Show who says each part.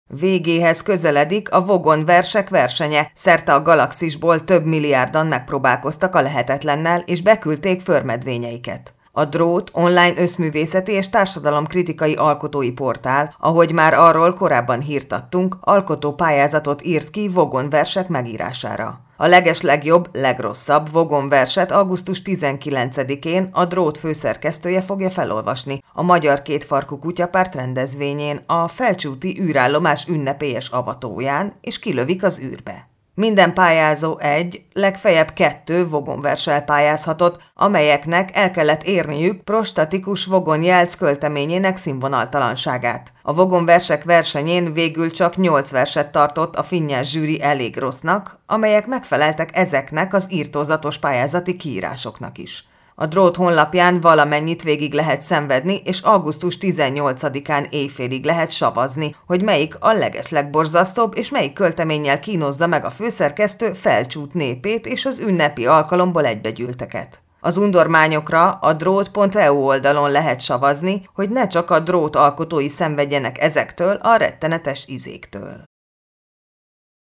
Speaker 1: Végéhez közeledik a Vogon versek versenye, szerte a galaxisból több milliárdan megpróbálkoztak a lehetetlennel, és beküldték förmedvényeiket. A Drót online összművészeti és társadalomkritikai alkotói portál, ahogy már arról korábban hírt adtunk, alkotópályázatot írt ki Vogon versek megírására. A legeslegjobb, legrosszabb Vogon verset augusztus 19-én a Drót főszerkesztője fogja felolvasni a Magyar Kétfarkú Kutyapárt rendezvényén, a Felcsúti űrállomás ünnepélyes avatóján, és kilövik az űrbe. Minden pályázó legfeljebb 2 Vogon verssel pályázhatott, amelyeknek el kellett érniük prostatikus Vogon Jelc költeményének színvonaltalanságát. A Vogon versek versenyén végül csak 8 verset tartott a finnyes zsűri elég rossznak, amelyek megfeleltek ezeknek az irtózatos pályázati kiírásoknak is. A Drót honlapján valamennyit végig lehet szenvedni, és augusztus 18-án éjfélig lehet savazni, hogy melyik a legeslegborzasztóbb, és melyik költeménnyel kínozza meg a főszerkesztő Felcsút népét és az ünnepi alkalomból egybegyűlteket. Az undormányokra a drót.eu oldalon lehet savazni, hogy ne csak a Drót alkotói szenvedjenek ezektől a rettenetes izéktől.